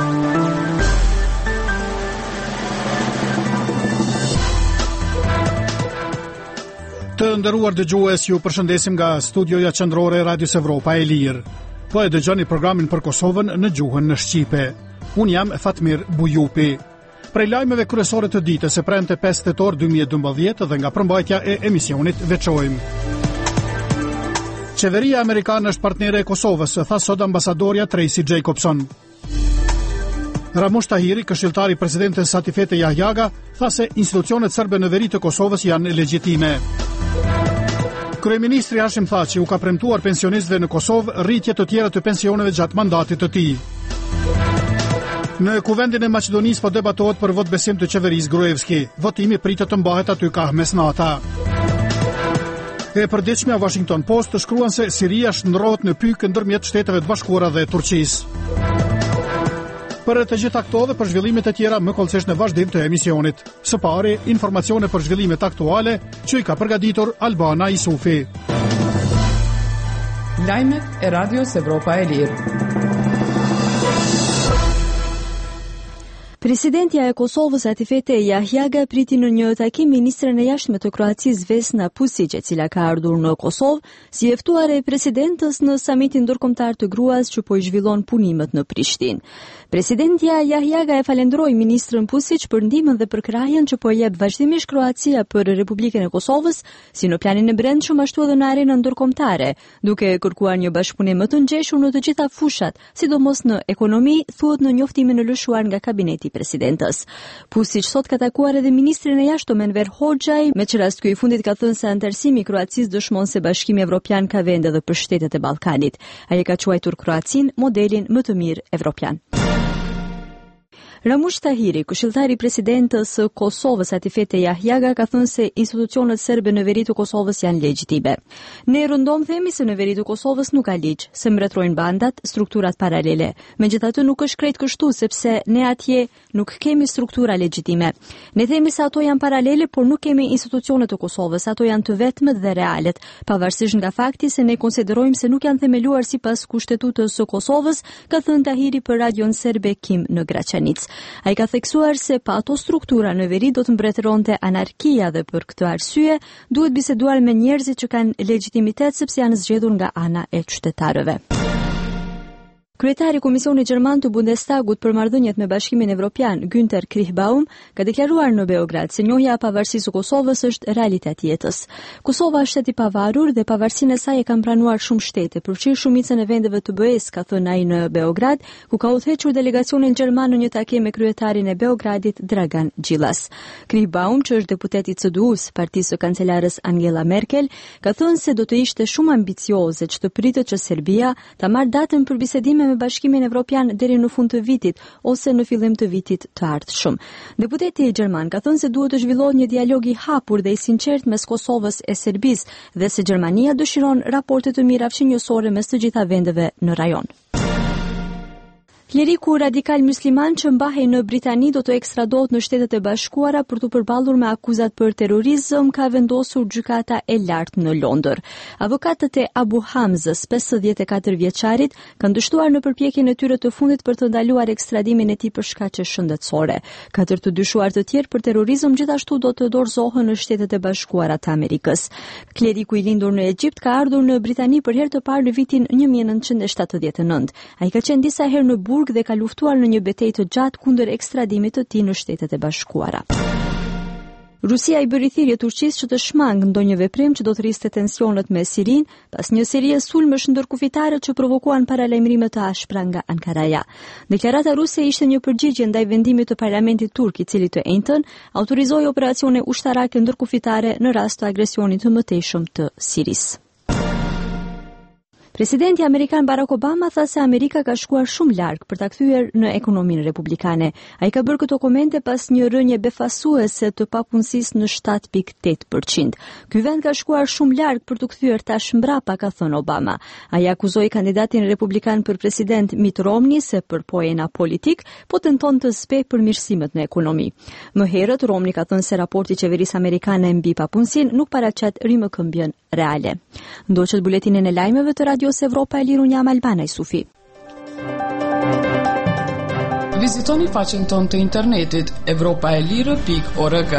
Të nderuar dëgjues, ju përshëndesim nga studioja qendrore e Radios Evropa e Lirë. Po e dëgjoni programin për Kosovën në gjuhën në shqipe. Unë jam Fatmir Bujupi. Prej lajmeve kryesore të ditës e premte 5 tetor 2012 dhe nga përmbajtja e emisionit veçojmë. Qeveria amerikane është partnere e Kosovës, tha sot ambasadorja Tracy Jacobson. Ramush Tahiri, këshilltari i presidentes Satifete Jahjaga, tha se institucionet serbe në veri të Kosovës janë legjitime. Kryeministri Hashim Thaçi u ka premtuar pensionistëve në Kosovë rritje të tjera të pensioneve gjatë mandatit të tij. Në kuvendin e Maqedonisë po debatohet për vot besim të qeverisë Gruevski. Votimi pritet të mbahet aty ka mesnata. E përditshmja Washington Post të shkruan se Siria shndrohet në pyk ndërmjet Shteteve të Bashkuara dhe Turqisë. Për të gjitha këto dhe për zhvillimet e tjera më kollësisht në vazhdim të emisionit. Së pari, informacione për zhvillimet aktuale që i ka përgatitur Albana Isufi. Lajmet e Radios Evropa e Lirë. Presidentja e Kosovës Satifete Jahjaga priti në një takim ministren e jashtme të Kroacisë Vesna Pusic, e cila ka ardhur në Kosovë si e ftuar e presidentës në samitin ndërkombëtar të gruas që po i zhvillon punimet në Prishtinë. Presidentja Jahjaga e falenderoi ministrën Pusic për ndihmën dhe për krahjen që po jep vazhdimisht Kroacia për Republikën e Kosovës, si në planin e brendshëm ashtu edhe në arenën ndërkombëtare, duke kërkuar një bashkëpunim më të ngjeshur në të gjitha fushat, sidomos në ekonomi, thuhet në njoftimin e lëshuar nga kabineti presidentës. Pusic sot ka takuar edhe ministrin e jashtëm Enver Hoxhaj, me që rast ky i fundit ka thënë se anëtarësimi i Kroacisë dëshmon se Bashkimi Evropian ka vende edhe për shtetet e Ballkanit. Ai ka quajtur Kroacinë modelin më të mirë evropian. Ramush Tahiri, këshilltari i presidentës së Kosovës Satifete Jahjaga, ka thënë se institucionet serbe në veri të Kosovës janë legjitime. Ne rëndom themi se në veri të Kosovës nuk ka ligj, se mbretërojnë bandat, strukturat paralele. Megjithatë nuk është krejt kështu, sepse ne atje nuk kemi struktura legjitime. Ne themi se ato janë paralele, por nuk kemi institucionet të Kosovës, ato janë të vetmet dhe realet, pavarësisht nga fakti se ne konsiderojmë se nuk janë themeluar sipas Kushtetutës së Kosovës, ka thënë Tahiri për radion serbe Kim në Graçanic. Ai ka theksuar se pa ato struktura në veri do të mbretëronte anarkia dhe për këtë arsye duhet biseduar me njerëzit që kanë legjitimitet sepse janë zgjedhur nga ana e qytetarëve. Kryetari i Komisionit Gjerman të Bundestagut për marrëdhëniet me Bashkimin Evropian, Günther Krichbaum, ka deklaruar në Beograd se njohja e pavarësisë së Kosovës është realitet jetës. Kosova është shtet i pavarur dhe pavarësinë e saj e kanë pranuar shumë shtete, përfshirë shumicën e vendeve të BE-s, ka thënë ai në Beograd, ku ka udhëhequr delegacionin gjerman në një takim me kryetarin e Beogradit, Dragan Đilas. Krichbaum, që është deputet i CDU-s, partisë së kancelarës Angela Merkel, ka thënë se do të ishte shumë ambicioze që të pritet që Serbia ta marrë datën për bisedime me Bashkimin Evropian deri në fund të vitit ose në fillim të vitit të ardhshëm. Deputeti gjerman ka thënë se duhet të zhvillohet një dialog i hapur dhe i sinqert mes Kosovës e Serbisë dhe se Gjermania dëshiron raporte të mira fshinjësore mes të gjitha vendeve në rajon. Kleriku radikal musliman që mbahej në Britani do të ekstradohet në Shtetet e Bashkuara për të përballur me akuzat për terrorizëm, ka vendosur gjykata e lartë në Londër. Avokatët e Abu Hamzës, 54 vjeçarit, kanë dështuar në përpjekjen e tyre të fundit për të ndaluar ekstradimin e tij për shkaqe shëndetësore. 4 të dyshuar të tjerë për terrorizëm gjithashtu do të dorëzohen në Shtetet e Bashkuara të Amerikës. Kleriku i lindur në Egjipt ka ardhur në Britani për herë të parë në vitin 1979. Ai ka qenë disa herë në dhe ka luftuar në një betejë të gjatë kundër ekstradimit të tij në Shtetet e Bashkuara. Rusia i bëri thirrje Turqisë që të shmangë ndonjë veprim që do të rriste tensionet me Sirinë pas një serie sulmesh ndërkufitare që provokuan paralajmërime të ashpra nga Ankaraja. Deklarata ruse ishte një përgjigje ndaj vendimit të parlamentit turk, i cili të njëjtën autorizoi operacione ushtarake ndërkufitare në rast të agresionit të mëtejshëm të Sirisë. Presidenti amerikan Barack Obama tha se Amerika ka shkuar shumë larg për ta kthyer në ekonominë republikane. Ai ka bërë këto komente pas një rënje befasuese të papunësisë në 7.8%. Ky vend ka shkuar shumë larg për të kthyer tash mbrapa, ka thënë Obama. Ai akuzoi kandidatin republikan për president Mitt Romney se për pojena politik po tenton të zbejë përmirësimet në ekonomi. Më herët Romney ka thënë se raporti i qeverisë amerikane mbi papunësinë nuk paraqet rimëkëmbjen reale. Ndoqët buletinin e lajmeve të Radios Evropa e Lirë, unë jam Albana Isufi. Vizitoni faqen tonë të internetit evropaelire.org.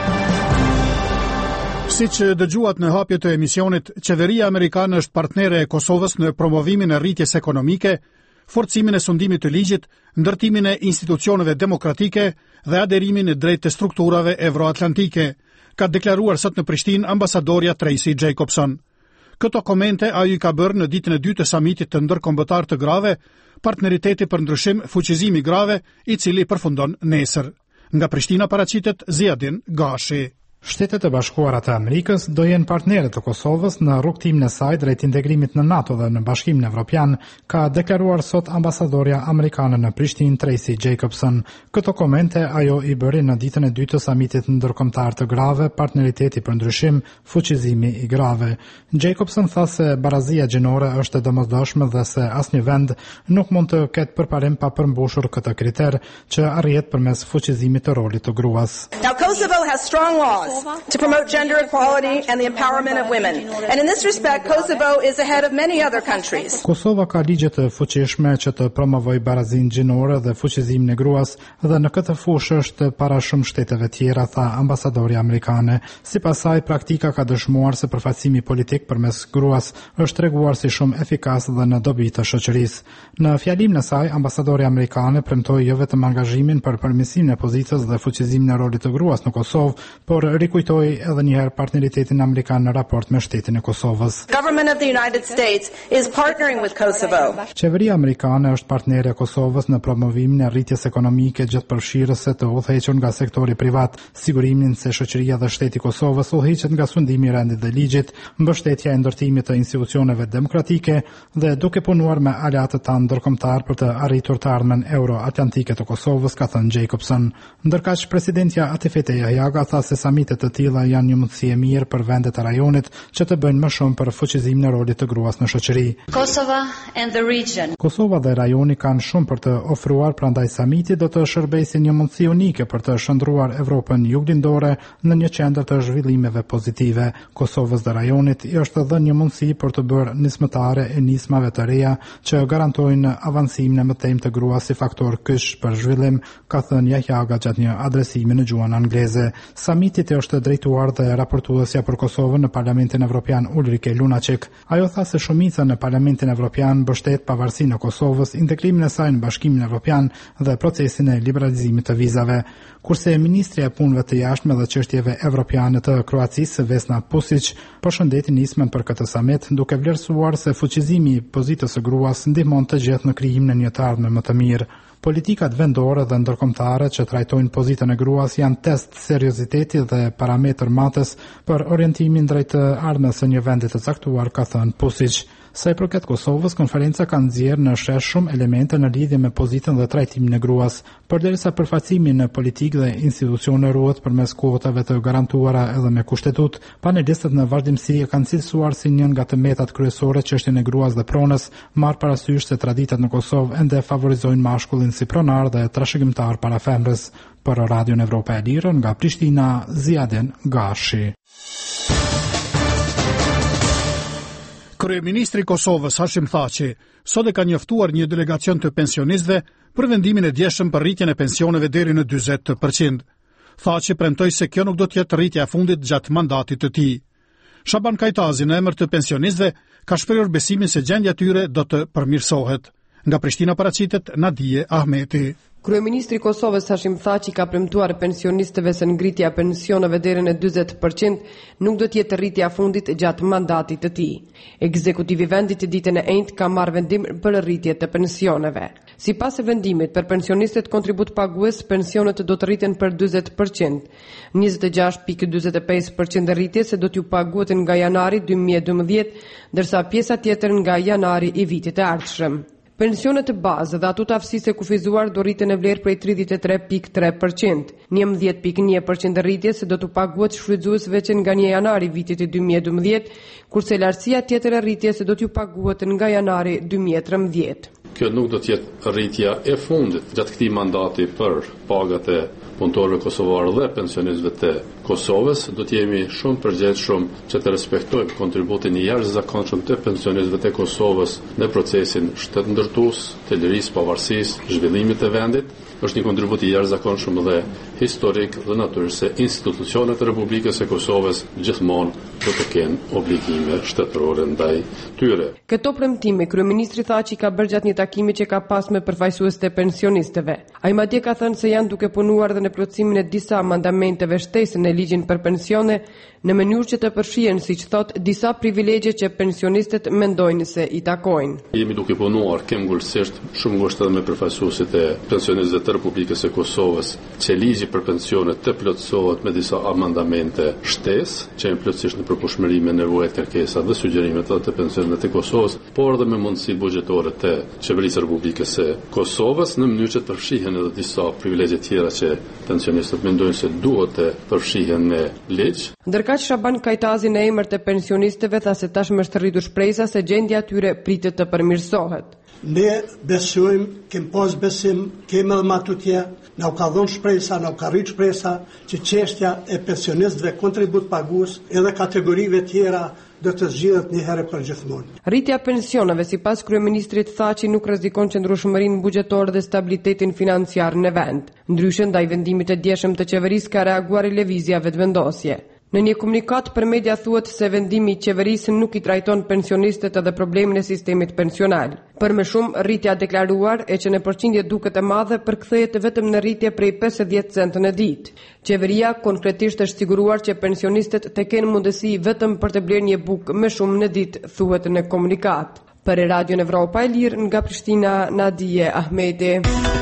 Siç dëgjuat në hapje të emisionit, qeveria amerikane është partnere e Kosovës në promovimin e rritjes ekonomike, forcimin e sundimit të ligjit, ndërtimin e institucioneve demokratike dhe aderimin drejt të strukturave evroatlantike, ka deklaruar sot në Prishtinë ambasadorja Tracy Jacobson. Këto komente ajo i ka bërë në ditën e dytë të samitit të ndërkombëtar të grave, partneriteti për ndryshim, fuqizimi grave, i cili përfundon nesër. Nga Prishtina paraqitet Ziadin Gashi. Shtetet e Bashkuara të Amerikës do jenë partnerë të Kosovës në rrugtimin e saj drejt integrimit në NATO dhe në Bashkimin Evropian, ka deklaruar sot ambasadorja amerikane në Prishtinë Tracy Jacobson. Këto komente ajo i bëri në ditën e dytë të samitit ndërkombëtar të grave, partneriteti për ndryshim, fuqizimi i grave. Jacobson tha se barazia gjinore është e domosdoshme dhe se asnjë vend nuk mund të ketë përparim pa përmbushur këtë kriter që arrihet përmes fuqizimit të rolit të gruas. Now Kosovo has strong laws to promote gender equality and the empowerment of women. And in this respect, Kosovo is ahead of many other countries. Kosova ka ligje të fuqishme që të promovojë barazinë gjinore dhe fuqizimin e gruas dhe në këtë fushë është para shumë shteteve tjera, tha ambasadorja amerikane. Sipas saj, praktika ka dëshmuar se përfaqësimi politik përmes gruas është treguar si shumë efikas dhe në dobi të shoqërisë. Në fjalimin e saj, ambasadorja amerikane premtoi jo vetëm angazhimin për përmirësimin e pozicës dhe fuqizimin e rolit të gruas në Kosovë, por rikujtoi edhe një herë partneritetin amerikan në raport me shtetin e Kosovës. Government of the United States is partnering with Kosovo. Qeveria amerikane është partnere e Kosovës në promovimin e rritjes ekonomike gjithëpërfshirëse të udhëhequr nga sektori privat, sigurimin se shoqëria dhe shteti i Kosovës udhëhiqet nga sundimi i rendit dhe ligjit, mbështetja e ndërtimit të institucioneve demokratike dhe duke punuar me aleatët tanë ndërkombëtar për të arritur të ardhmen euroatlantike të Kosovës, ka thënë Jacobson. Ndërkaq presidentja Atifete Jahjaga tha se samitet të tilla janë një mundësi e mirë për vendet e rajonit që të bëjnë më shumë për fuqizimin e rolit të gruas në shoqëri. Kosova dhe rajoni kanë shumë për të ofruar, prandaj samiti do të shërbejë si një mundësi unike për të shndruar Evropën juglindore në një qendër të zhvillimeve pozitive. Kosovës dhe rajonit i është dhënë një mundësi për të bërë nismëtare e nismave të reja që garantojnë avancimin e mëtejmë të gruas si faktor kyç për zhvillim, ka thënë Jahjaga gjatë një adresimi në gjuhën angleze. Samitit është drejtuar dhe raportuesja për Kosovën në Parlamentin Evropian Ulrike Lunacek. Ajo tha se shumica në Parlamentin Evropian mbështet pavarësinë e Kosovës, integrimin e saj në Bashkimin Evropian dhe procesin e liberalizimit të vizave. Kurse ministri e punëve të jashtme dhe çështjeve evropiane të Kroacisë, Vesna Pusic, përshëndeti nismën për këtë samit, duke vlerësuar se fuqizimi i pozitës së gruas ndihmon të gjithë në krijimin e një të ardhme më të mirë. Politikat vendore dhe ndërkombëtare që trajtojnë pozitën e gruas janë test serioziteti dhe parametër matës për orientimin drejt të ardhmes së një vendi të caktuar, ka thënë Pusic. Sa i përket Kosovës, konferenca ka nxjerrë në shesh shumë elemente në lidhje me pozitën dhe trajtimin e gruas, përderisa përfaqësimi në politikë dhe institucione ruhet përmes kuotave të garantuara edhe me kushtetut. Panelistët në vazhdimsi e kanë cilësuar si një nga të metat kryesore çështjen e gruas dhe pronës, marrë parasysh se traditat në Kosovë ende favorizojnë mashkullin si pronar dhe trashëgimtar para femrës. Për Radion Evropa e Lirë, nga Prishtina, Ziadin Gashi. Kryeministri i Kosovës Hashim Thaçi sot e ka njoftuar një delegacion të pensionistëve për vendimin e djeshëm për rritjen e pensioneve deri në 40%. Thaçi premtoi se kjo nuk do të jetë rritja e fundit gjatë mandatit të tij. Shaban Kajtazi në emër të pensionistëve ka shprehur besimin se gjendja e tyre do të përmirësohet. Nga Prishtina paraqitet Nadije Ahmeti. Kryeministri i Kosovës Hashim Thaçi ka premtuar pensionistëve se ngritja e pensioneve deri në 40% nuk do të jetë rritja e fundit gjatë mandatit të tij. Ekzekutivi i vendit ditën e njëjtë ka marrë vendim për rritje të pensioneve. Sipas vendimit për pensionistët kontribut pagues, pensionet do të rriten për 40%, 26.45% rritje se do t'ju paguhet nga janari 2012, ndërsa pjesa tjetër nga janari i vitit të ardhshëm. Pensionet të bazë dhe ato të aftësisë e kufizuar do rriten në vlerë prej 33.3%, 11.1% rritje se do të paguhet shfrytëzuesve që nga 1 janari vitit të 2012, kurse lartësia tjetër e rritjes se do t'ju paguhet nga janari 2013. Kjo nuk do të jetë rritja e fundit gjatë këtij mandati për pagat e punëtorëve kosovarë dhe pensionistëve të Kosovës. Do të jemi shumë përgjegjshëm që të respektojmë kontributin e jashtëzakonshëm të pensionistëve të Kosovës në procesin shtetëndërtues të lirisë, pavarësisë, zhvillimit të vendit. është një kontribut i jashtëzakonshëm dhe historik dhe natyrisht se institucionet e Republikës së Kosovës gjithmonë do të kenë obligime shtetërore ndaj tyre. Këto premtime kryeministri tha që i ka bërë gjatë një takimi që ka pas me përfaqësuesit e pensionistëve. Ai madje ka thënë se janë duke punuar dhe në plotësimin e disa mandamenteve shtesë në ligjin për pensione në mënyrë që të përfshihen, siç thot, disa privilegje që pensionistët mendojnë se i takojnë. Jemi duke punuar këmbgulsisht shumë ngushtë edhe me përfaqësuesit e pensionistëve të Republikës së Kosovës që ligji për pensione të plotësohet me disa amandamente shtesë që janë plotësisht në përputhshmëri me nevojat, kërkesat dhe sugjerimet të pensionistëve të Kosovës, por edhe me mundësi buxhetore të qeverisë së Republikës së Kosovës në mënyrë që të përfshihen edhe disa privilegje tjera që pensionistët mendojnë se duhet të përfshihen në ligj. Ndërkaq Shaban Kajtazi në emër të pensionistëve tha se tashmë është rritur shpresa se gjendja e tyre pritet të përmirësohet. Ne besojmë, kem pas besim, kemi edhe matutje, na u ka dhënë shpresa, na u ka rrit shpresa që çështja e pensionistëve kontribut pagues edhe kategorive tjera do të zgjidhet një herë për gjithmonë. Rritja e pensioneve sipas kryeministrit tha që nuk rrezikon qëndrueshmërinë buxhetore dhe stabilitetin financiar në vend. Ndryshe ndaj vendimit të djeshëm të qeverisë ka reaguar i lëvizja vetëvendosje. Në një komunikat për media thuhet se vendimi i qeverisë nuk i trajton pensionistët edhe problemin e sistemit pensional. Për më shumë, rritja deklaruar e që në përqindje duket e madhe përkthehet vetëm në rritje prej 50 centë në ditë. Qeveria konkretisht është siguruar që pensionistët të kenë mundësi vetëm për të blerë një bukë më shumë në ditë, thuhet në komunikat. Për Radio Evropa e Lirë nga Prishtina, Nadije Ahmeti.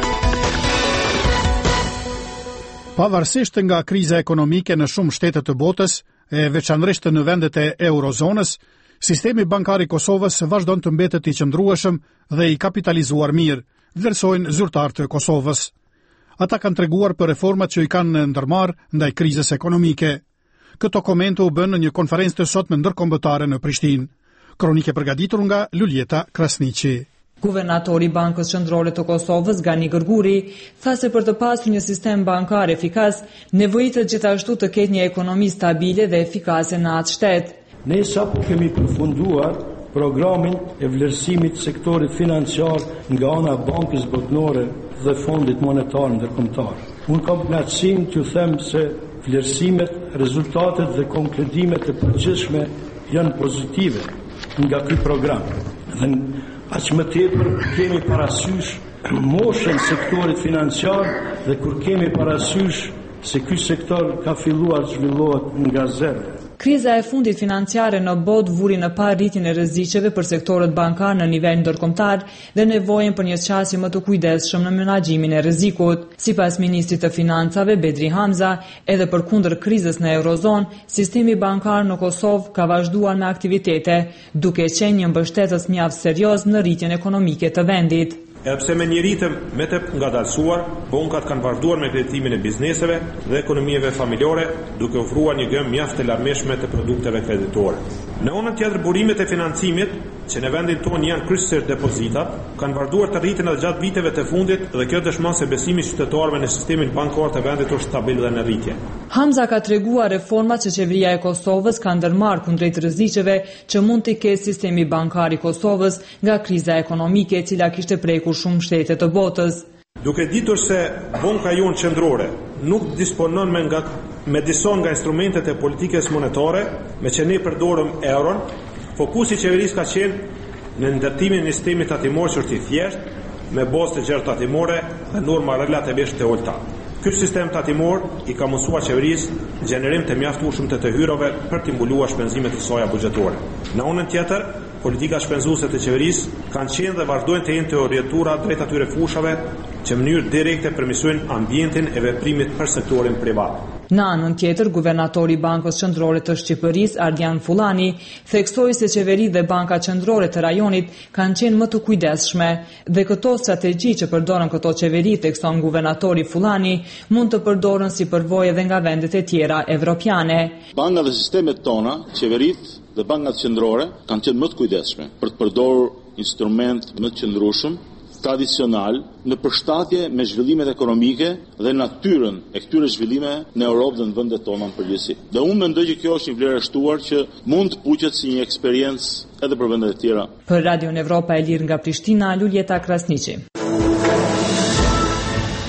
Pavarësisht nga kriza ekonomike në shumë shtete të botës, e veçanërisht në vendet e eurozonës, sistemi bankar i Kosovës vazhdon të mbetet i qëndrueshëm dhe i kapitalizuar mirë, vlerësojnë zyrtarët e Kosovës. Ata kanë treguar për reformat që i kanë ndërmarrë ndaj krizës ekonomike. Këto komente u bën në një konferencë të sotme ndërkombëtare në Prishtinë. Kronike përgatitur nga Luljeta Krasniqi. Guvernatori i Bankës Qendrore të Kosovës, Gani Gërguri, tha se për të pasur një sistem bankar efikas, nevojitet gjithashtu të ketë një ekonomi stabile dhe efikase në atë shtet. Ne sapo kemi përfunduar programin e vlerësimit sektorit financiar nga ana e Bankës Botërore dhe Fondit Monetar Ndërkombëtar. Unë kam kënaqësinë t'ju them se vlerësimet, rezultatet dhe konkludime të përgjithshme janë pozitive nga ky program. Dhe aq më tepër kemi parasysh moshën sektorit financiar dhe kur kemi parasysh se ky sektor ka filluar të zhvillohet nga zero. Kriza e fundit financiare në botë vuri në parë rritjen e rreziqeve për sektorët bankar në nivel ndërkombëtar dhe nevojën për një qasje më të kujdesshëm në menaxhimin e rrezikut. Sipas ministrit të financave Bedri Hamza, edhe përkundër krizës në eurozonë, sistemi bankar në Kosovë ka vazhduar me aktivitete, duke qenë një mbështetës mjaft serioz në rritjen ekonomike të vendit. Edhe pse me një ritëm me të ngadalësuar, bankat kanë vazhduar me kreditimin e bizneseve dhe ekonomive familjare, duke ofruar një gëmë mjaft të larmishme të produkteve kreditore. Në anën tjetër, burimet e financimit, që në vendin tonë janë kryesisht depozitat, kanë vazhduar të rriten edhe gjatë viteve të fundit dhe kjo dëshmon se besimi i qytetarëve në sistemin bankar të vendit është stabil dhe në rritje. Hamza ka treguar reformat që qeveria e Kosovës ka ndërmarrë kundrejt rreziqeve që mund të ketë sistemi bankar i Kosovës nga kriza ekonomike e cila kishte prekur shumë shtete të botës. Duke ditur se banka jonë qendrore nuk disponon me disa nga instrumentet e politikës monetare, me që ne përdorëm euron, fokusi i qeverisë ka qenë në ndërtimin e sistemit tatimor që është i thjeshtë, me bazë të gjerë tatimore dhe norma relativisht të ulta. Ky sistem tatimor i ka mësuar qeverisë gjenerim të mjaftueshëm të hyrave për të mbuluar shpenzimet e saj buxhetore. Në anën tjetër, politika shpenzuese të qeverisë kanë qenë dhe vazhdojnë të jenë të orientuara drejt atyre fushave që në mënyrë direkte përmirësojnë ambientin e veprimit për sektorin privat. Në anën tjetër, guvernatori i Bankës Qendrore të Shqipërisë, Ardian Fullani, theksoi se qeveritë dhe bankat qendrore të rajonit kanë qenë më të kujdesshme dhe këto strategji që përdoren këto qeveri, thekson guvernatori Fullani, mund të përdoren si përvojë edhe nga vendet e tjera evropiane. Bankat dhe sistemet tona, qeveritë dhe bankat qendrore kanë qenë më të kujdesshme për të përdorur instrument më të qëndrueshëm tradicional në përshtatje me zhvillimet ekonomike dhe natyrën e këtyre zhvillimeve në Europë dhe në vendet tona në përgjithësi. Dhe unë mendoj që kjo është një vlerë e shtuar që mund të puqet si një eksperiencë edhe për vendet e tjera. Për Radio Evropa e Lirë nga Prishtina, Luljeta Krasniqi.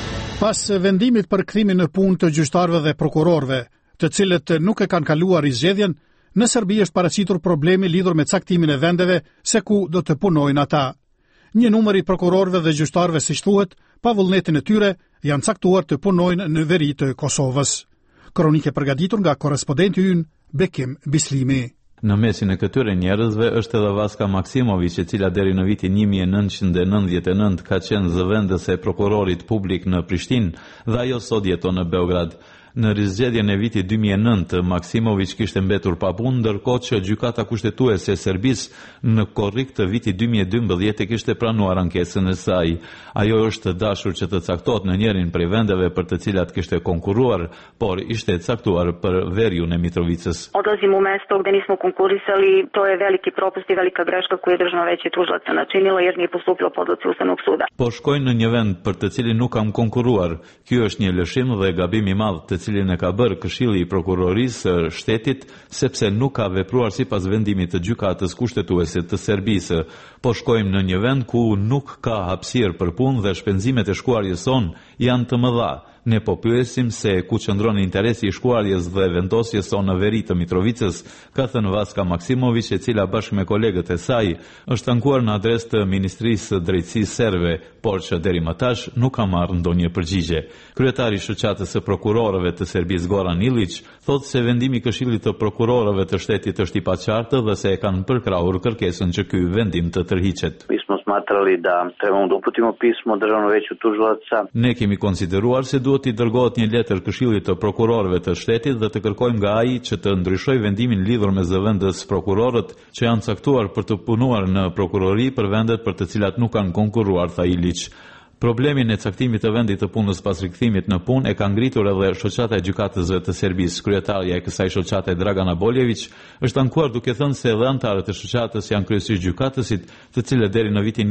Pas vendimit për kthimin në punë të gjyqtarëve dhe prokurorëve, të cilët nuk e kanë kaluar rizgjedhjen, në Serbi është paraqitur problemi lidhur me caktimin e vendeve se ku do të punojnë ata. Një numër i prokurorëve dhe gjyqtarëve, siç thuhet, pa vullnetin e tyre, janë caktuar të punojnë në veri të Kosovës. Kronikë e përgatitur nga korrespondenti ynë Bekim Bislimi. Në mesin e këtyre njerëzve është edhe Vaska Maksimović, e cila deri në vitin 1999 ka qenë zëvendëse e prokurorit publik në Prishtinë dhe ajo sot jeton në Beograd. Në rizgjedhjen e vitit 2009, Maksimović kishte mbetur pa punë, ndërkohë që gjykata kushtetuese e Serbisë në korrik të vitit 2012 kishte pranuar ankesën e saj. Ajo është dashur që të caktohet në njërin prej vendeve për të cilat kishte konkuruar, por ishte caktuar për veriun e Mitrovicës. Odlazimo u mesto gde nismo konkurisali, to je veliki propust i velika greška koju je Državno veće tužilaca načinilo jer nije postupilo po odluci Ustavnog suda. Po shkojnë në një vend për të cilin nuk kam konkuruar. Ky është një lëshim dhe gabim i madh të cilin e ka bërë Këshilli i Prokurorisë së Shtetit, sepse nuk ka vepruar sipas vendimit të gjykatës kushtetuese të Serbisë. Po shkojmë në një vend ku nuk ka hapësirë për punë dhe shpenzimet e shkuarjes son janë të mëdha. Ne po pyesim se ku qëndron interesi i shkuarjes dhe vendosjes son në veri të Mitrovicës, ka thënë Vaska Maksimović, e cila bashkë me kolegët e saj është ankuar në adresë të Ministrisë Drejtësisë Serbe, por që deri më tash nuk ka marrë ndonjë përgjigje. Kryetari i shoqatës së prokurorëve të Serbisë Goran Ilić thotë se vendimi i Këshillit të Prokurorëve të Shtetit është i paqartë dhe se e kanë përkrahur kërkesën që ky vendim të tërhiqet. Smatrali da trebamo da uputimo pismo Državnom veću tužilaca. Ne kemi konsideruar se duhet i dërgohet një letër Këshillit të Prokurorëve të Shtetit dhe të kërkojmë nga ai që të ndryshojë vendimin lidhur me zëvendës prokurorët që janë caktuar për të punuar në prokurori për vendet për të cilat nuk kanë konkuruar, tha Ilić. Problemin e caktimit të vendit të punës pas rikthimit në punë e ka ngritur edhe shoqata e gjykatësve të Serbisë. Kryetaria e kësaj shoqate, Dragana Boljević, është ankuar duke thënë se edhe anëtarët e shoqatës janë kryesisht gjykatësit, të cilët deri në vitin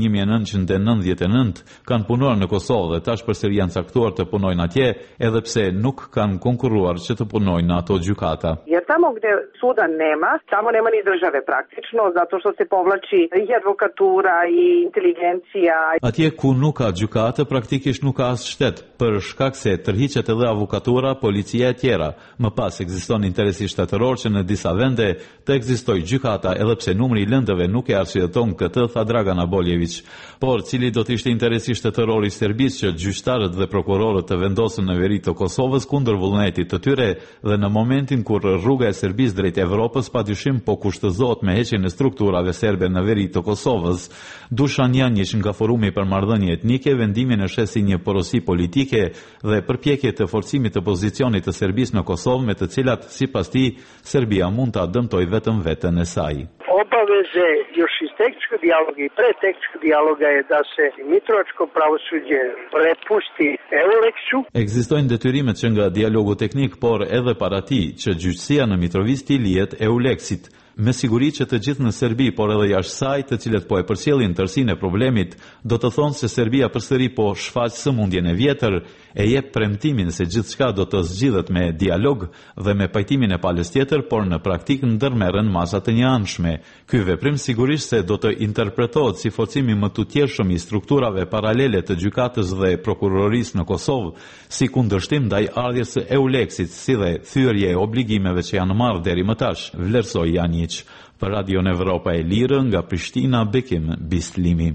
1999 kanë punuar në Kosovë dhe tash përsëri janë caktuar të punojnë atje, edhe pse nuk kanë konkuruar që të punojnë në ato gjykata. Jer tamo gde suda nema, tamo nema ni države praktično, zato što se povlači i advokatura i inteligencija. Atje ku nuk ka gjykate, praktikisht nuk ka as shtet, për shkak se tërhiqet edhe avokatura, policia e tjera. Më pas ekziston interesi shtetëror që në disa vende të ekzistojë gjykata, edhe pse numri i lëndëve nuk e arsyeton këtë, tha Dragana Boljević. Por cili do të ishte interesi shtetëror i Serbisë që gjyqtarët dhe prokurorët të vendosen në veri të Kosovës kundër vullnetit të tyre dhe në momentin kur rruga e Serbisë drejt Evropës padyshim po kushtëzohet me heqjen e strukturave serbe në veri të Kosovës. Dušan Janjić nga Forumi për Marrëdhënie Etnike vendimin e sheh si një porosi politike dhe përpjekje të forcimit të pozicionit të Serbisë në Kosovë, me të cilat sipas tij Serbia mund ta dëmtojë vetëm veten e saj. Obaveze još iz tehničkog dijaloga i pretehničkog dijaloga je da se mitrovačko pravosuđe prepusti EULEX-u. Ekzistojnë detyrimet që nga dialogu teknik, por edhe para tij që gjyqësia në Mitrovici lihet EULEX-it. Me siguri që të gjithë në Serbi, por edhe jashtë saj, të cilët po e përcjellin tërsinë e problemit, do të thonë se Serbia përsëri po shfaq sëmundjen e vjetër, e jep premtimin se gjithçka do të zgjidhet me dialog dhe me pajtimin e palës tjetër, por në praktikë ndërmerren masa të njëanshme. Ky veprim sigurisht se do të interpretohet si forcimi më tutjetshëm i strukturave paralele të gjykatës dhe prokurorisë në Kosovë, si kundërshtim ndaj ardhjes së EULEX-it, si dhe thyerje e obligimeve që janë marrë deri më tash, vlerësoi Janjić. Për Radion Evropa e Lirë nga Prishtina, Bekim Bislimi.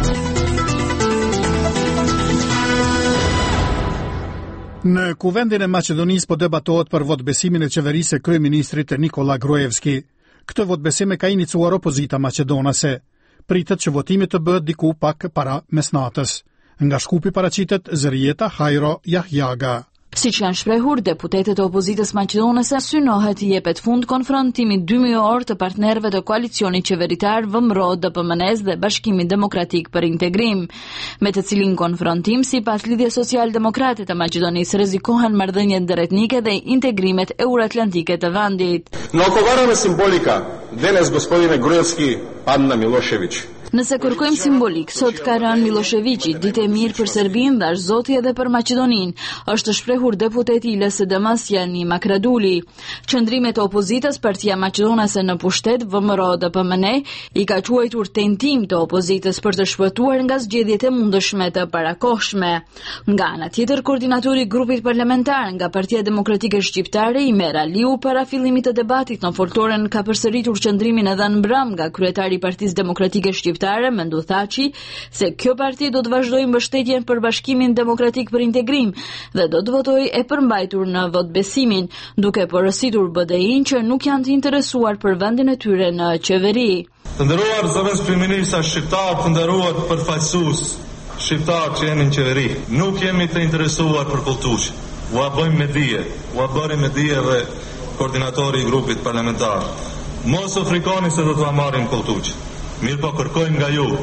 Në kuvendin e Maqedonisë po debatohet për votbesimin e qeverisë së kryeministrit Nikola Gruevski. Këtë votbesim e ka iniciuar opozita maqedonase. Pritet që votimi të bëhet diku pak para mesnatës. Nga Shkupi paraqitet Zërieta Hajro Jahjaga. Siç janë shprehur, deputetët e opozitës maqedonase synohet i jepet fund konfrontimit 2 muajor të partnerëve të koalicionit qeveritar VMRO, DPMNES dhe Bashkimi Demokratik për Integrim, me të cilin konfrontim sipas Lidhjes Social-Demokrate të Maqedonisë rrezikohen marrëdhëniet ndërretnike dhe integrimet euroatlantike të vendit. No odgovarana simbolika, danes gospodine Gruevski, Anna Milošević. Nëse kërkojmë simbolik, sot ka rënë Miloševiqi, ditë e mirë për Serbinë dhe është zoti edhe për Maqedoninë, është shprehur deputeti i LSDM-s Jani Makraduli. Qëndrimet e opozitës, Partia Maqedonase në pushtet, VMRO-DPMN, i ka quajtur tentim të opozitës për të shpëtuar nga zgjedhjet e mundëshme të parakohshme. Nga ana tjetër, koordinatori i grupit parlamentar nga Partia Demokratike Shqiptare, Imer Aliu, para fillimit të debatit në foltoren ka përsëritur qëndrimin edhe në Bram nga kryetari i Partisë Demokratike Shqiptare, Mendu Thaçi, se kjo parti do të vazhdojë mbështetjen për Bashkimin Demokratik për Integrim dhe do të votojë e përmbajtur në votbesimin, duke porositur BDI-n që nuk janë të interesuar për vendin e tyre në qeveri. Të nderuar zëvendës kryeministra shqiptar, të nderuar përfaqësues shqiptar që jeni në qeveri, nuk jemi të interesuar për Kulltuq. Ua bëjmë me dije, ua bëri me dije dhe koordinatori i grupit parlamentar. Mos u frikoni se do t'ua marrim Kulltuq. Mirë po kërkojmë nga ju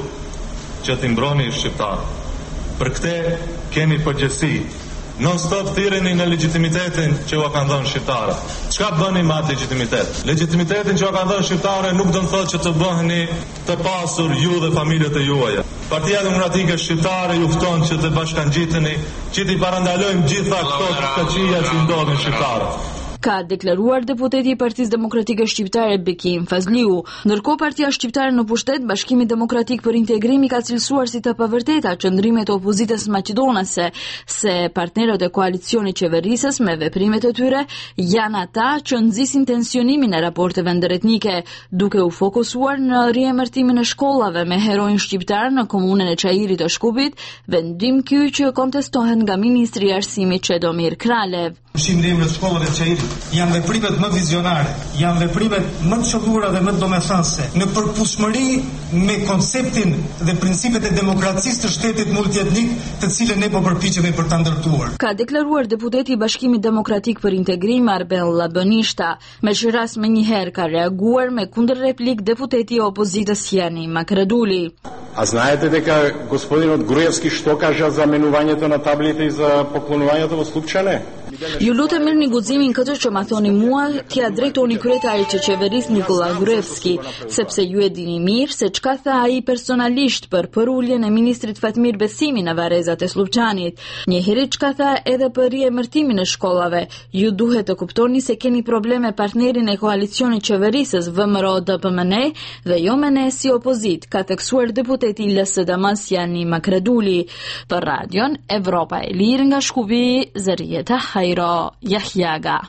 që t'i mbroni shqiptar. Për këtë keni përgjegjësi. Non stop thirreni në legitimitetin që ua kanë dhënë shqiptarët. Çka bëni me atë legjitimitet? Legitimitetin që ua kanë dhënë shqiptarët nuk do të thotë që të bëheni të pasur ju dhe familjet e juaja. Partia Demokratike Shqiptare ju fton që të bashkangjiteni, që t'i parandalojmë gjitha këto këqija që ndodhin shqiptarët. Ka deklaruar deputeti i Partisë Demokratike Shqiptare Bekim Fazliu. Ndërkohë Partia Shqiptare në pushtet, Bashkimi Demokratik për Integrim i ka cilësuar si të pavërteta qëndrimet e opozitës maqedonase, se partnerët e koalicionit qeverisës me veprimet e tyre janë ata që nxisin tensionimin e raporteve ndëretnike, duke u fokusuar në riemërtimin e shkollave me heroin shqiptar në komunën e Çajirit të Shkupit, vendim ky që kontestohet nga ministri i arsimit Çedomir Kralev. Shimrim në shkollave të Çajirit janë veprimet më vizionare, janë veprimet më të çelura dhe më të domethënëse, në përputhshmëri me konceptin dhe principet e demokracisë të shtetit multietnik, të cilën ne po përpiqemi për ta ndërtuar. Ka deklaruar deputeti i Bashkimit Demokratik për Integrim Arben Labonishta, me që rast më njëherë ka reaguar me kundërreplik deputeti i opozitës Jani Makraduli. A знаете дека господинот Груевски што кажа за менувањето на таблите и за поклонувањето во Слупчане? Ju lutem mirë një guximin këtë që ma thoni mua, t'ia drejtoni kryetarit që qeveris Nikola Gruevski, sepse ju e dini mirë se çka tha ai personalisht për përuljen e ministrit Fatmir Besimi në varrezat e Slupçanit. Njëherë çka tha edhe për riemërtimin e shkollave. Ju duhet të kuptoni se keni probleme partnerin e koalicionit qeverisës VMRO-DPMN dhe jo me ne si opozit, ka theksuar deputeti i LSDM-s Jani Makraduli. Për radion Evropa e Lirë nga Shkupi, Zërieta Hajro Jahjaga.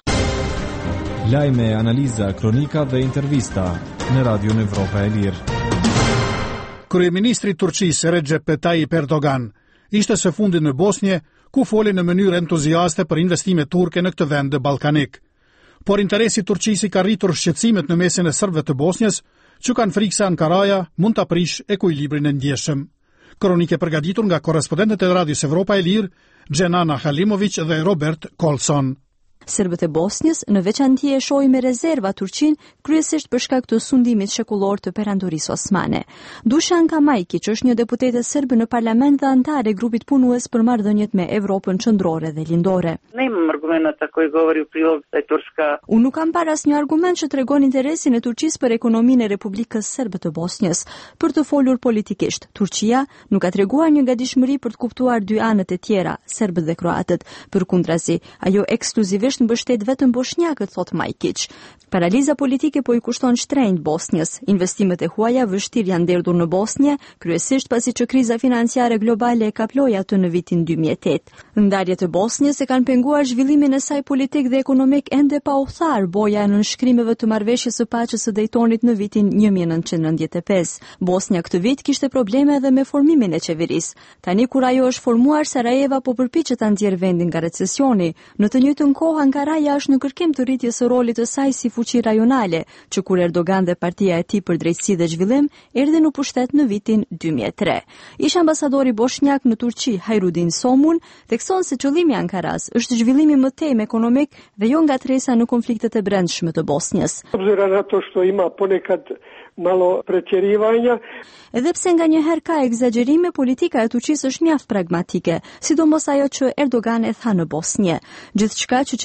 Lajme, analiza, kronika dhe intervista në Radion Evropa e Lirë. Kryeministri i Turqisë Recep Tayyip Erdogan ishte së fundit në Bosnje, ku foli në mënyrë entuziaste për investime turke në këtë vend ballkanik. Por interesi i Turqisë ka rritur shqetësimet në mesin e serbëve të Bosnjës, që kanë frikë se Ankaraja mund ta prish ekuilibrin e ndjeshëm. Kronikë përgatitur nga korrespondentët e Radios Evropa e Lirë, Gjenana Halimović dhe Robert Kolson. Serbët e Bosnjës në veçanti e shohin me rezerva Turqinë, kryesisht për shkak të sundimit shekullor të perandorisë osmane. Dušan Kamajki, që është një deputete serbe në parlament dhe antare e grupit punues për marrëdhëniet me Evropën qendrore dhe lindore. Nemam argumenta koji govori u prilog da je Turska. Unë nuk kam parë asnjë argument që tregon interesin e Turqisë për ekonominë e Republikës Serbe të Bosnjës. Për të folur politikisht, Turqia nuk ka treguar një gatishmëri për të kuptuar dy anët e tjera, serbët dhe kroatët. Përkundrazi, ajo ekskluzivisht mbështet vetëm bosnjakët, thot Majkić. Paraliza politike po i kushton shtrenjtë Bosnjës. Investimet e huaja vështirë janë derdhur në Bosnjë, kryesisht pasi që kriza financiare globale e kaploi atë në vitin 2008. Ndarjet e Bosnjës e kanë penguar zhvillimin e saj politik dhe ekonomik ende pa u tharë boja e nënshkrimeve të marrëveshjes së paqes së Daytonit në vitin 1995. Bosnja këtë vit kishte probleme edhe me formimin e qeverisë. Tani kur ajo është formuar, Sarajeva po përpiqet ta nxjerrë vendin nga recesioni. Në të njëjtën kohë Ankaraja është në kërkim të rritjes së rolit të saj si fuqi rajonale, që kur Erdogan dhe partia e tij për drejtësi dhe zhvillim erdhi në pushtet në vitin 2003. Ish ambasadori bosnjak në Turqi, Hajrudin Somun, thekson se qëllimi i Ankaras është zhvillimi më tej ekonomik dhe jo ngatresa në konfliktet e brendshme të Bosnjës. Obzirom na to što ima ponekad malo pretjerivanja. Edhe pse nganjëherë ka egzagjerime, politika e Turqisë është mjaft pragmatike, sidomos ajo që Erdogan e tha në Bosnjë. Gjithçka që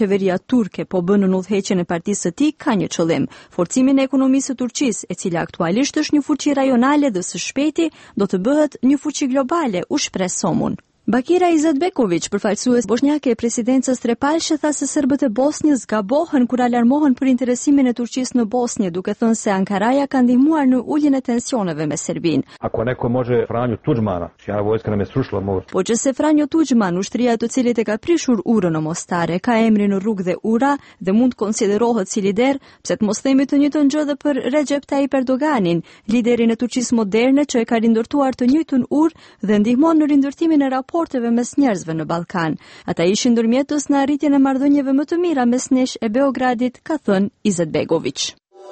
qeveria turke po bën në udhëheqjen e partisë së tij ka një qëllim: forcimin e ekonomisë së Turqisë, e cila aktualisht është një fuqi rajonale dhe së shpejti do të bëhet një fuqi globale, u shpreh Somun. Bakira Izetbegović, përfaqësues bosnjake e presidencës trepalshe, tha se serbët e Bosnjës gabohen kur alarmohen për interesimin e Turqisë në Bosnjë, duke thënë se Ankaraja ka ndihmuar në uljen e tensioneve me Serbinë. Ako neko može Franjo Tuđmana, čija vojska nam je srušila most. Po që se Franjo Tuđman, ushtria të cilit e ka prishur urën në Mostare, ka emrin në rrugë dhe ura dhe mund konsiderohet si lider, pse të mos themi të njëjtën gjë edhe për Recep Tayyip Erdoganin, liderin e Turqisë moderne që e ka rindërtuar të njëjtën urë dhe ndihmon në rindërtimin e raporteve mes njerëzve në Ballkan. Ata ishin ndërmjetës në arritjen e marrëdhënieve më të mira mes nesh e Beogradit, ka thënë Izetbegović.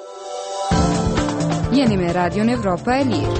Jeni me Radion Evropa e Lirë.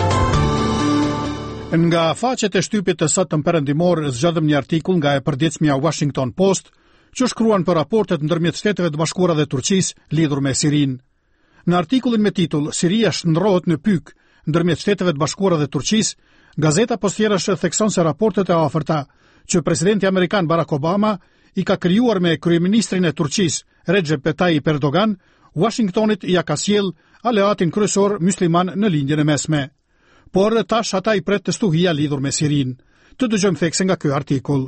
Nga faqet e shtypit të sotëm perëndimor zgjodhëm një artikull nga e përditshmja Washington Post, që shkruan për raportet ndërmjet Shteteve të Bashkuara dhe Turqisë lidhur me Sirinë. Në artikullin me titull Siria shndrohet në pyk ndërmjet Shteteve të Bashkuara dhe Turqisë, gazeta Postjerash thekson se raportet e afërta që presidenti amerikan Barack Obama i ka krijuar me kryeministrin e Turqisë Recep Tayyip Erdogan, Washingtonit ja ka sjell aleatin kryesor musliman në lindjen e mesme. Por tash ata i pret të stuhia lidhur me Sirinë. Të dëgjojmë thekse nga ky artikull.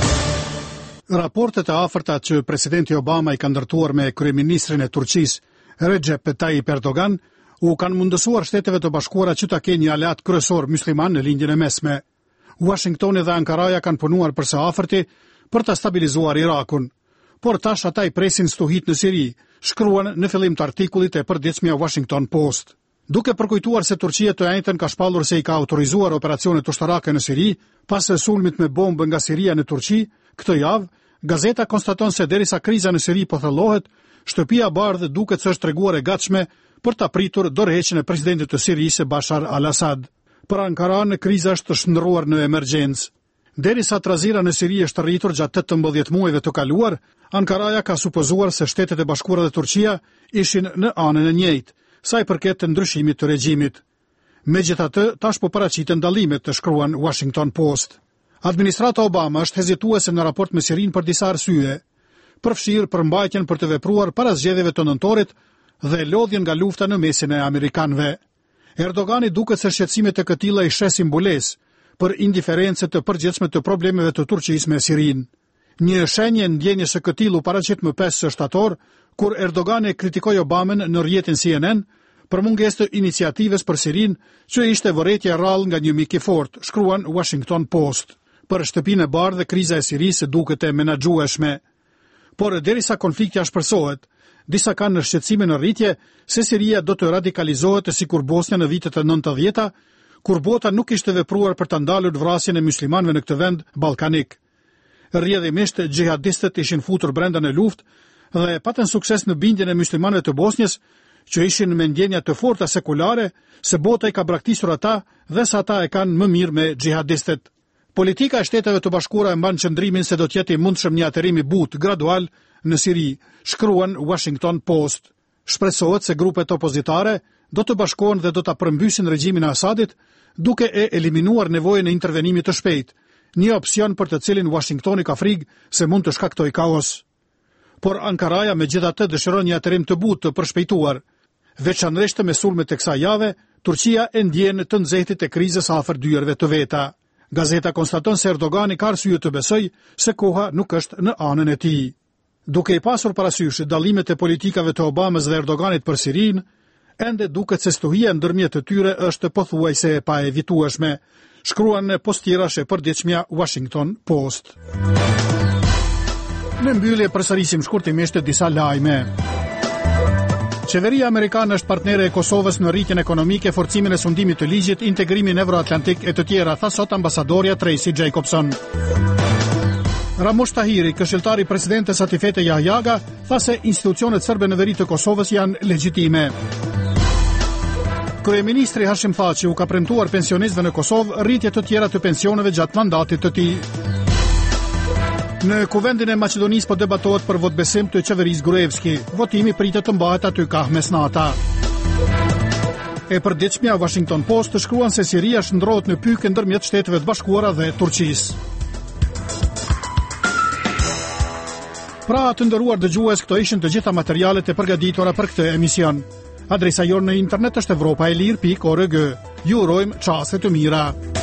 Raportet e afërta që presidenti Obama i ka ndërtuar me kryeministrin e Turqisë Recep Tayyip Erdogan u kanë mundësuar Shteteve të Bashkuara që ta kenë një aleat kryesor musliman në lindjen e mesme. Washingtoni dhe Ankaraja kanë punuar për së afërti për ta stabilizuar Irakun, por tash ata i presin stuhit në Siri, shkruan në fillim të artikullit e përditshmja Washington Post. Duke përkujtuar se Turqia të njëjtën ka shpallur se i ka autorizuar operacionet ushtarake në Siri pas sulmit me bombë nga Siria në Turqi, këtë javë gazeta konstaton se derisa kriza në Siri po thellohet, shtëpia e bardhë duket se është treguar e gatshme për ta pritur dorëheqjen e presidentit të Sirisë Bashar al-Assad. Për Ankaran, kriza është shndërruar në emergjencë. Derisa trazira në Siri është rritur gjatë 18 muajve të kaluar, Ankaraja ka supozuar se Shtetet e Bashkuara dhe Turqia ishin në anën e njëjtë, sa i përket të ndryshimit të regjimit. Megjithatë, tash po paraqiten dallimet, të shkruan Washington Post. Administrata Obama është hezituese në raport me Sirinë për disa arsye, përfshirë përmbajtjen për të vepruar para zgjedhjeve të nëntorit dhe lodhjen nga lufta në mesin e amerikanëve. Erdogani duket se shqetësimet e këtilla i shesin mbulesë për indiferencë të përgjithshme të problemeve të Turqisë me Sirinë. Një shenjë ndjenjes së këtillë u paraqit më 5 shtator, kur Erdogani kritikoi Obamën në rrjetin CNN për mungesë të iniciativës për Sirinë, që ishte vërejtje e rrallë nga një mik i fortë, shkruan Washington Post. Për shtëpinë e bardhë kriza e Sirisë duket e menaxhueshme. Por derisa konflikti ashpërsohet, disa kanë në shqetësime në rritje se Siria do të radikalizohet sikur Bosnia në vitet e 90-ta, kur bota nuk ishte vepruar për të ndalur vrasjen e muslimanëve në këtë vend ballkanik. Rrjedhimisht xhihadistët ishin futur brenda në luftë dhe patën sukses në bindjen e muslimanëve të Bosnjës, që ishin me ndjenja të forta sekulare se bota i ka braktisur ata dhe se ata e kanë më mirë me xhihadistët. Politika e Shteteve të Bashkuara e mban qëndrimin se do të jetë i mundshëm një atërim i butë gradual në Siri, shkruan Washington Post. Shpresohet se grupet opozitare do të bashkohen dhe do ta përmbysin regjimin e Asadit, duke e eliminuar nevojën e intervenimit të shpejtë, një opsion për të cilin Washingtoni ka frikë se mund të shkaktojë kaos. Por Ankaraja megjithatë dëshiron një atërim të butë të përshpejtuar. Veçanërisht me sulmet e kësaj jave, Turqia e ndjen të nxehtit e krizës afër dyerve të veta. Gazeta konstaton se Erdogani ka arsye të besojë se koha nuk është në anën e tij. Duke i pasur parasysh dallimet e politikave të Obamës dhe Erdoganit për Sirinë, ende duket se stuhia ndërmjet të tyre është pothuajse e paevitueshme, shkruan në Postjerash e përditshmja Washington Post. Në mbyllje përsërisim shkurtimisht disa lajme. Qeveria amerikane është partnere e Kosovës në rritjen ekonomike, forcimin e sundimit të ligjit, integrimin evroatlantik e të tjera, tha sot ambasadorja Tracy Jacobson. Ramush Tahiri, këshilltari i presidentes Atifete Jahjaga, tha se institucionet serbe në veri të Kosovës janë legjitime. Kryeministri Hashim Thaçi u ka premtuar pensionistëve në Kosovë rritje të tjera të pensioneve gjatë mandatit të tij. Në Kuvendin e Maqedonisë po debatohet për votbesim të qeverisë Gruevski. Votimi pritet të mbahet aty ka mesnata. E përditshmja Washington Post të shkruan se Siria shndrohet në pyke ndërmjet Shteteve të Bashkuara dhe Turqisë. Pra të nderuar dëgjues, këto ishin të gjitha materialet e përgatitura për këtë emision. Adresa jonë në internet është evropaelir.org. Ju urojmë çaste të mira.